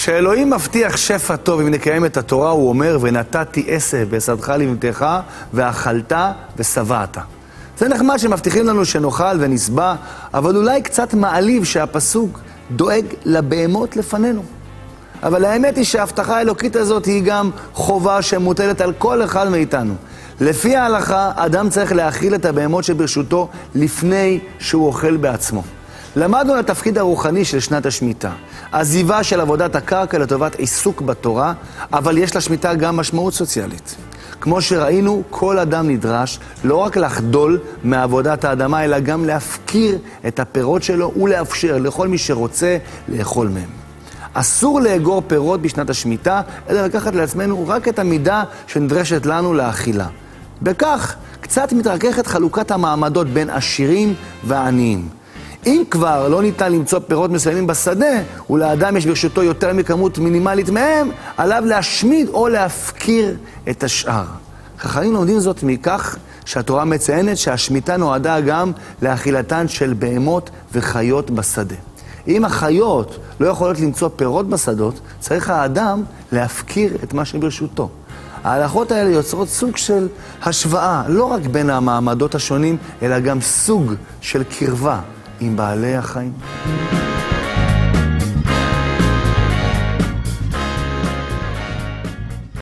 כשאלוהים מבטיח שפע טוב אם נקיים את התורה, הוא אומר, ונתתי עשב בשדך לבנתך, ואכלת ושבעת. זה נחמד שמבטיחים לנו שנאכל ונשבע, אבל אולי קצת מעליב שהפסוק דואג לבהמות לפנינו. אבל האמת היא שההבטחה האלוקית הזאת היא גם חובה שמוטלת על כל אחד מאיתנו. לפי ההלכה, אדם צריך להאכיל את הבהמות שברשותו לפני שהוא אוכל בעצמו. למדנו על התפקיד הרוחני של שנת השמיטה. עזיבה של עבודת הקרקע לטובת עיסוק בתורה, אבל יש לשמיטה גם משמעות סוציאלית. כמו שראינו, כל אדם נדרש לא רק לחדול מעבודת האדמה, אלא גם להפקיר את הפירות שלו ולאפשר לכל מי שרוצה לאכול מהם. אסור לאגור פירות בשנת השמיטה, אלא לקחת לעצמנו רק את המידה שנדרשת לנו לאכילה. בכך קצת מתרככת חלוקת המעמדות בין עשירים ועניים. אם כבר לא ניתן למצוא פירות מסוימים בשדה, ולאדם יש ברשותו יותר מכמות מינימלית מהם, עליו להשמיד או להפקיר את השאר. חכמים לומדים זאת מכך שהתורה מציינת שהשמיטה נועדה גם לאכילתן של בהמות וחיות בשדה. אם החיות לא יכולות למצוא פירות בשדות, צריך האדם להפקיר את מה שברשותו. ההלכות האלה יוצרות סוג של השוואה, לא רק בין המעמדות השונים, אלא גם סוג של קרבה עם בעלי החיים.